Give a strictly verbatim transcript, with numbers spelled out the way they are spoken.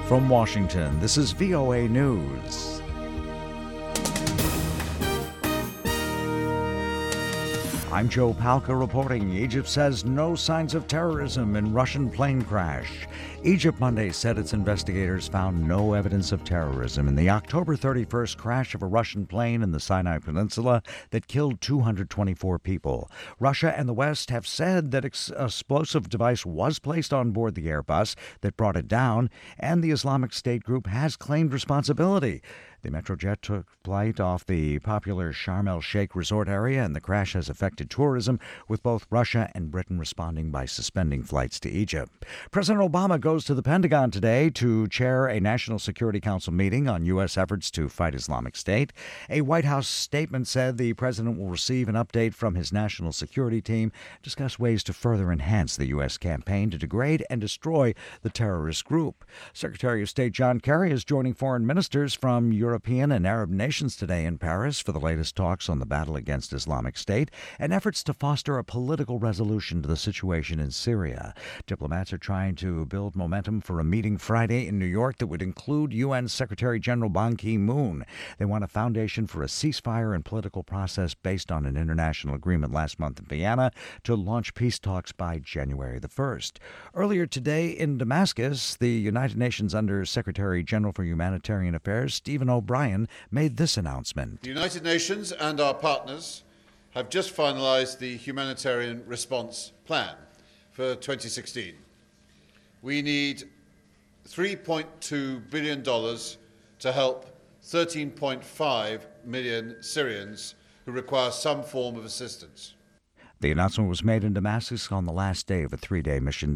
From Washington, this is V O A News. I'm Joe Palca reporting. Egypt says no signs of terrorism in Russian plane crash. Egypt Monday said its investigators found no evidence of terrorism in the October thirty-first crash of a Russian plane in the Sinai Peninsula that killed two hundred twenty-four people. Russia and the West have said that an explosive device was placed on board the Airbus that brought it down, and the Islamic State group has claimed responsibility. The Metrojet took flight off the popular Sharm el-Sheikh resort area, and the crash has affected tourism, with both Russia and Britain responding by suspending flights to Egypt. President Obama goes to the Pentagon today to chair a National Security Council meeting on U S efforts to fight Islamic State. A White House statement said the president will receive an update from his national security team, discuss ways to further enhance the U S campaign to degrade and destroy the terrorist group. Secretary of State John Kerry is joining foreign ministers from European and Arab nations today in Paris for the latest talks on the battle against Islamic State and efforts to foster a political resolution to the situation in Syria. Diplomats are trying to build momentum for a meeting Friday in New York that would include U N Secretary General Ban Ki-moon. They want a foundation for a ceasefire and political process based on an international agreement last month in Vienna to launch peace talks by January the first. Earlier today in Damascus, the United Nations Under Secretary General for Humanitarian Affairs, Stephen O'Brien, made this announcement. The United Nations and our partners have just finalized the humanitarian response plan for twenty sixteen. We need three point two billion dollars to help thirteen point five million Syrians who require some form of assistance. The announcement was made in Damascus on the last day of a three-day mission